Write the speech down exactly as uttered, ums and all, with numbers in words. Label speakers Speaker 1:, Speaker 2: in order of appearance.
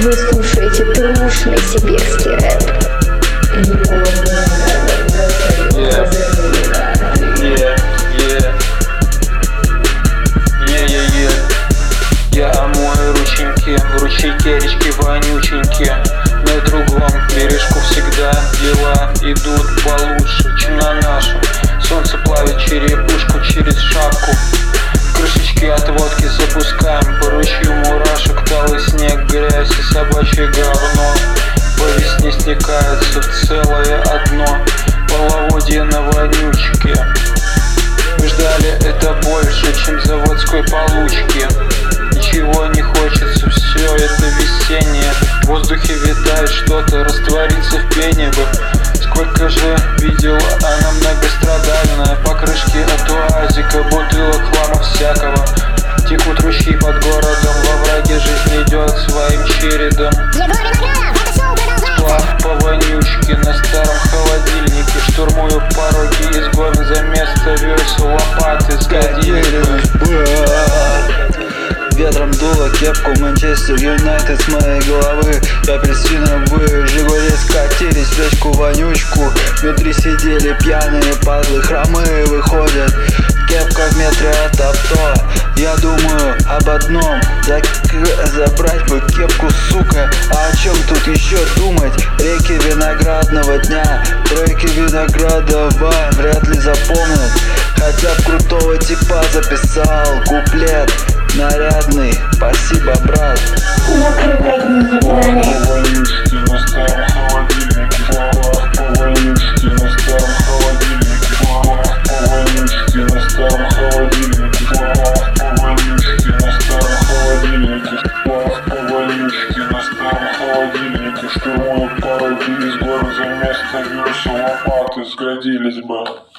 Speaker 1: Вы слушаете трушный сибирский рэп.
Speaker 2: Yeah, yeah, yeah, yeah, yeah, yeah. Я омою рученьки в ручейке речки вонюченьки. На другом бережку всегда дела идут получше, чем на нашем. Солнце плавит черепушку через шапку. Крышечки от водки запускаем по ручью мурашек. Талый снег, грязь и собачье говно по весне стекается в целое одно половодье на вонючке. Мы ждали это больше, чем заводской получки. Ничего не хочется, все это весеннее. В воздухе витает что-то, растворится в пене бы. Сколько же видела она многострадальная. Покрышки от уазика, бутылок, хлама всякого. Текут ручьи под городом, во враге жизнь идет своим чередом. Сплав по вонючке на старом холодильнике. Штурмую пороги изгон за место весел, лопаты сгодились бы.
Speaker 3: Ветром дуло кепку Манчестер Юнайтед с моей головы. Апельсиновые Жигули скатились в речку вонючку. Внутри сидели пьяные падлы, хромые выходят. Кепка в метре от авто. Я думаю об одном: Зак- забрать бы кепку, сука. А о чем тут еще думать? Реки виноградного дня, треки Виноградова вряд ли запомнят. Хотя б крутого типа записал куплет нарядный, спасибо, брат.
Speaker 4: Штурмуют пороги из города, место весел, лопаты сгодились бы.